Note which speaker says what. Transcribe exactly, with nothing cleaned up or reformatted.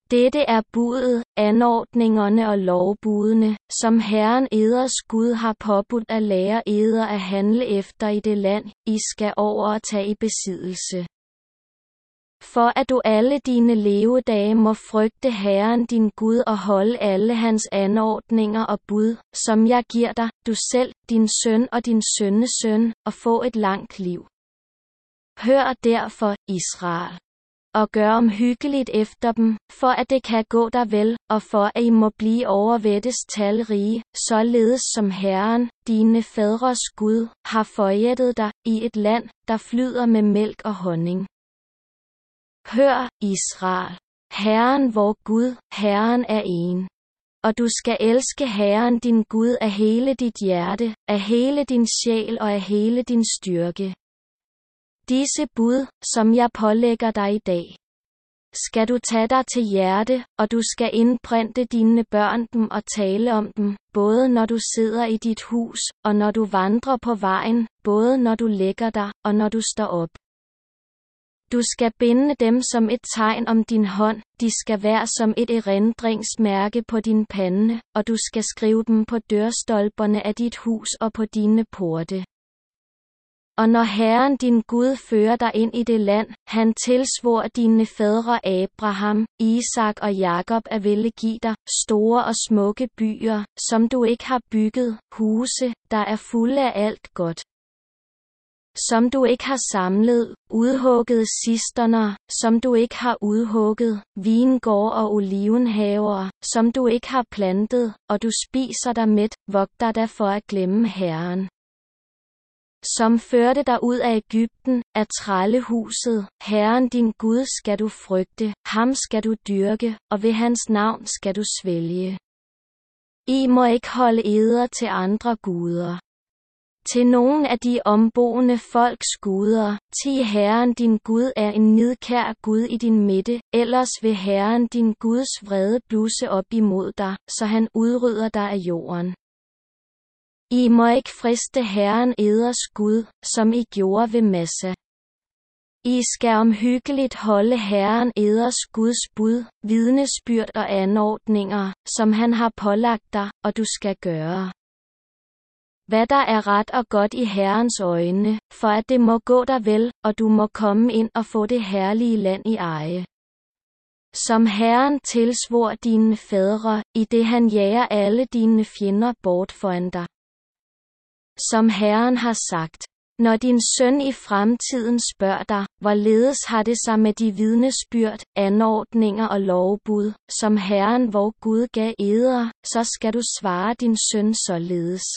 Speaker 1: Dette er budet, anordningerne og lovbudene, som Herren eders Gud har påbudt at lære eder at handle efter i det land, I skal over og tage i besiddelse. For at du alle dine levedage må frygte Herren din Gud og holde alle hans anordninger og bud, som jeg giver dig, du selv, din søn og din sønnesøn, og få et langt liv. Hør derfor, Israel, og gør omhyggeligt efter dem, for at det kan gå dig vel, og for at I må blive overvættes talrige, således som Herren, dine fædres Gud, har forjættet dig, i et land, der flyder med mælk og honning. Hør, Israel. Herren vor Gud, Herren er en. Og du skal elske Herren din Gud af hele dit hjerte, af hele din sjæl og af hele din styrke. Disse bud, som jeg pålægger dig i dag, skal du tage dig til hjerte, og du skal indprinte dine børn dem og tale om dem, både når du sidder i dit hus, og når du vandrer på vejen, både når du lægger dig, og når du står op. Du skal binde dem som et tegn om din hånd, de skal være som et erindringsmærke på din pande, og du skal skrive dem på dørstolperne af dit hus og på dine porte. Og når Herren din Gud fører dig ind i det land, han tilsvor dine fædre Abraham, Isak og Jakob at ville give dig, store og smukke byer, som du ikke har bygget, huse, der er fulde af alt godt, som du ikke har samlet, udhugget cisterner, som du ikke har udhugget, vingård og olivenhaver, som du ikke har plantet, og du spiser dig mæt, vogter dig for at glemme Herren, som førte dig ud af Egypten, af trællehuset. Herren din Gud skal du frygte, ham skal du dyrke, og ved hans navn skal du svælge. I må ikke holde eder til andre guder, til nogen af de omboende folks guder, ti Herren din Gud er en nidkær Gud i din midte, ellers vil Herren din Guds vrede blusse op imod dig, så han udrydder dig af jorden. I må ikke friste Herren eders Gud, som I gjorde ved Massa. I skal omhyggeligt holde Herren eders Guds bud, vidnesbyrd og anordninger, som han har pålagt dig, og du skal gøre, hvad der er ret og godt i Herrens øjne, for at det må gå dig vel, og du må komme ind og få det herlige land i eje, som Herren tilsvor dine fædre, i det han jager alle dine fjender bort foran dig. Som Herren har sagt, når din søn i fremtiden spørger dig, hvorledes har det sig med de vidnesbyrd, anordninger og lovbud, som Herren vor Gud gav eder, så skal du svare din søn således.